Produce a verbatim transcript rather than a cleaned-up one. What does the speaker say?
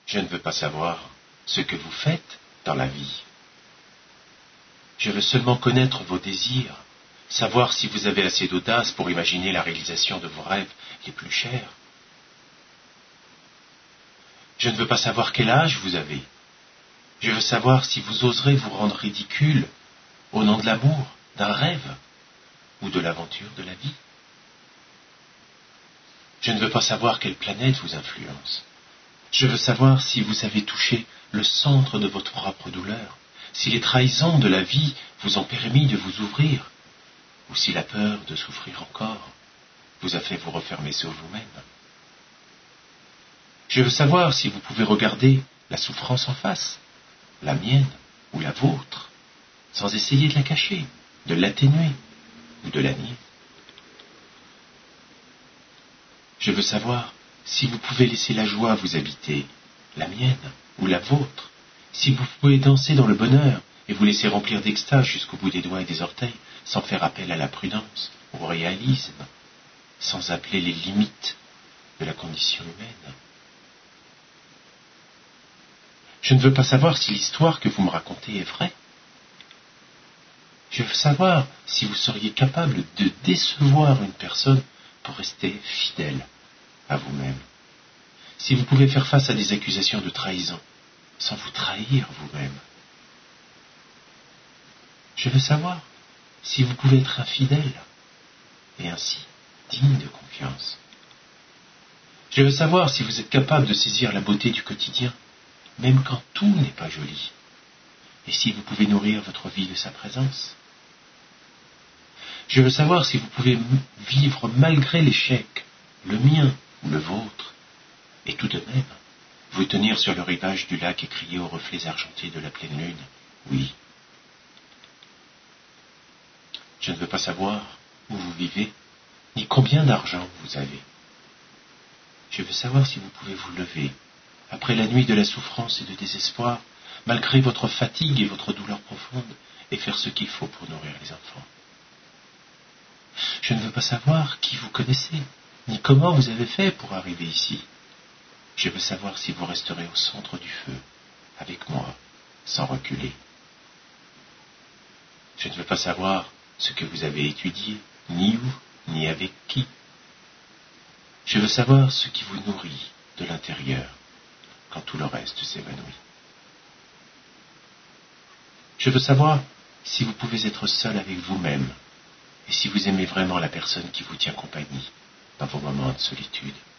Je ne veux pas savoir ce que vous faites dans la vie. Je veux seulement connaître vos désirs, savoir si vous avez assez d'audace pour imaginer la réalisation de vos rêves les plus chers. Je ne veux pas savoir quel âge vous avez. Je veux savoir si vous oserez vous rendre ridicule au nom de l'amour, d'un rêve ou de l'aventure de la vie. Je ne veux pas savoir quelle planète vous influence. Je veux savoir si vous avez touché le centre de votre propre douleur, si les trahisons de la vie vous ont permis de vous ouvrir, ou si la peur de souffrir encore vous a fait vous refermer sur vous-même. Je veux savoir si vous pouvez regarder la souffrance en face, la mienne ou la vôtre, sans essayer de la cacher, de l'atténuer ou de la nier. Je veux savoir si vous pouvez laisser la joie vous habiter, la mienne ou la vôtre, si vous pouvez danser dans le bonheur et vous laisser remplir d'extase jusqu'au bout des doigts et des orteils, sans faire appel à la prudence, au réalisme, sans appeler les limites de la condition humaine. Je ne veux pas savoir si l'histoire que vous me racontez est vraie. Je veux savoir si vous seriez capable de décevoir une personne pour rester fidèle à vous-même. Si vous pouvez faire face à des accusations de trahison sans vous trahir vous-même. Je veux savoir si vous pouvez être infidèle et ainsi digne de confiance. Je veux savoir si vous êtes capable de saisir la beauté du quotidien, même quand tout n'est pas joli, et si vous pouvez nourrir votre vie de sa présence. Je veux savoir si vous pouvez vivre malgré l'échec, le mien ou le vôtre, et tout de même vous tenir sur le rivage du lac et crier aux reflets argentés de la pleine lune, oui. Je ne veux pas savoir où vous vivez, ni combien d'argent vous avez. Je veux savoir si vous pouvez vous lever, après la nuit de la souffrance et du désespoir, malgré votre fatigue et votre douleur profonde, et faire ce qu'il faut pour nourrir les enfants. Je ne veux pas savoir qui vous connaissez, ni comment vous avez fait pour arriver ici. Je veux savoir si vous resterez au centre du feu, avec moi, sans reculer. Je ne veux pas savoir ce que vous avez étudié, ni où, ni avec qui. Je veux savoir ce qui vous nourrit de l'intérieur, quand tout le reste s'évanouit. Je veux savoir si vous pouvez être seul avec vous-même, et si vous aimez vraiment la personne qui vous tient compagnie dans vos moments de solitude.